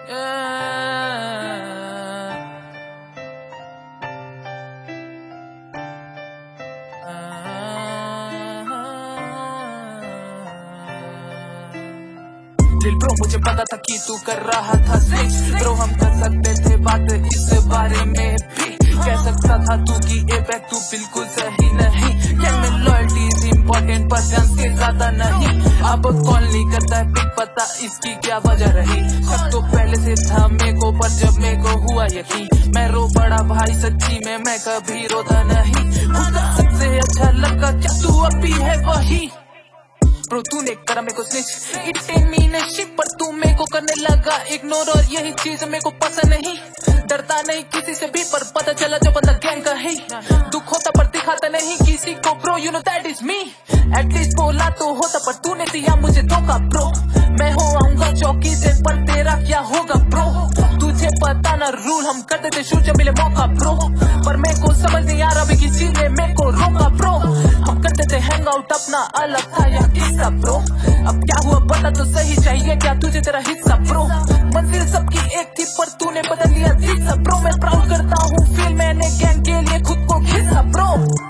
दिल ब्रो मुझे पता था कि तू कर रहा था स्विच ब्रो, हम कर सकते थे बात इस बारे में भी। कह सकता था तू कि ए बैक तू बिल्कुल सही नहीं, क्या में लॉयल्टी इज इम्पोर्टेंट पर ध्यान से ज्यादा नहीं। अब कॉल नहीं करता है पिक, पता इसकी क्या वजह रही। सब तो पहले से था मेरे को, पर जब मेरे को हुआ यकीन मैं रो पड़ा भाई सच्ची में, मैं कभी रोता नहीं। उसका सबसे अच्छा लड़का क्या तू अभी है वही ब्रो, तूने करा मेरे को स्निच, इट टेन मी नशिप, पर तू मेरे को करने लगा इग्नोर, और यही चीज मेरे को पसंद नहीं। डरता नहीं किसी से भी, पर पता चला जो बंदा गैंग का है। दुख होता पर दिखाता नहीं किसी को bro, you know that is me. At least बोला तो होता, पर तूने दिया मुझे धोखा ब्रो। मैं हो आऊंगा चौकी से, पर तेरा क्या होगा ब्रो। तुझे पता ना रूल, हम करते थे शूट जब मिले मौका ब्रो, पर मेरे को समझ नहीं आ रहा भी किसी ने मेरे को रोका ब्रो। हम करते थे हैंग आउट, अपना अलग था या किस्सा ब्रो। अब क्या हुआ बता तो सही, चाहिए क्या तुझे तेरा हिस्सा ब्रो। मंजिल सबकी एक थी, पर तूने बदल लिया दिशा ब्रो। मैं प्राउड करता हूँ फील मैंने गैंग के लिए खुद को खिस्सा ब्रो।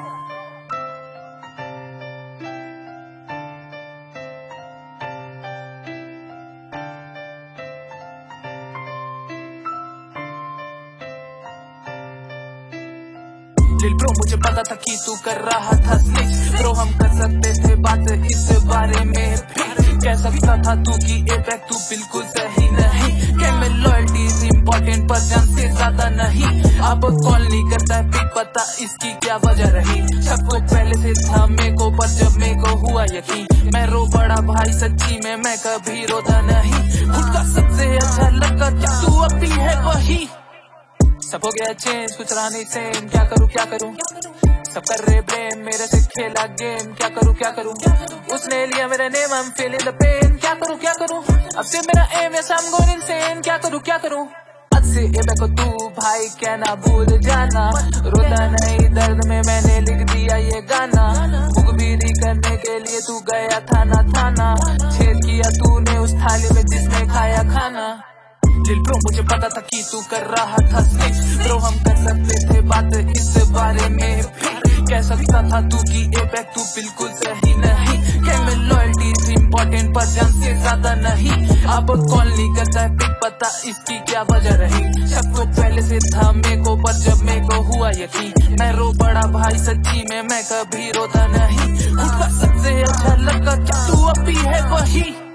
दिल ब्रो मुझे पता था कि तू कर रहा था स्निच ब्रो, हम कर सकते थे बात इस बारे में भी। कह सकता था तू कि ए बैक तू बिल्कुल सही नहीं, क्या में लॉयल्टी इज इम्पोर्टेंट पर ध्यान से ज्यादा नहीं। अब कॉल नहीं करता है पिक, पता इसकी क्या वजह रही। सबको पहले से था मेरे को, पर जब मेरे को हुआ यकीन मैं रो पड़ा भाई सच्ची में, मैं कभी रोता नहीं। उसका सबसे अच्छा लड़का क्या तू अभी है वही। सब हो गया चेंज, कुछ रहा नहीं सेम, क्या करूं सब कर रहे ब्लेम, मेरे से खेला गेम, क्या करूं उसने लिया मेरा name, I am feeling the pain, क्या करूं अब से मेरा aim, yes I am going insane, क्या करूं आज से ए बैक को तू भाई कहना भूल जाना। रोता नहीं दर्द में मैंने लिख दिया ये गाना, भूखबीरी करने के लिए तू गया थाना, छेद किया तूने उस थाली में जिसमें खाया खाना। दिल ब्रो मुझे पता था कि तू कर रहा था स्निच ब्रो, हम कर सकते थे बात इस बारे में भी। कह सकता था तू कि ए बैक तू बिल्कुल सही नहीं, क्या में लॉयल्टी इज इम्पोर्टेंट पर ध्यान से ज्यादा नहीं। अब कॉल नहीं करता है पिक, पता इसकी क्या वजह रही। सबको पहले से था मेरे को, पर जब मेरे को हुआ यकीन मैं रो पड़ा भाई सच्ची में, मैं कभी रोता नहीं। उसका सबसे अच्छा लड़का क्या तू अभी है वही।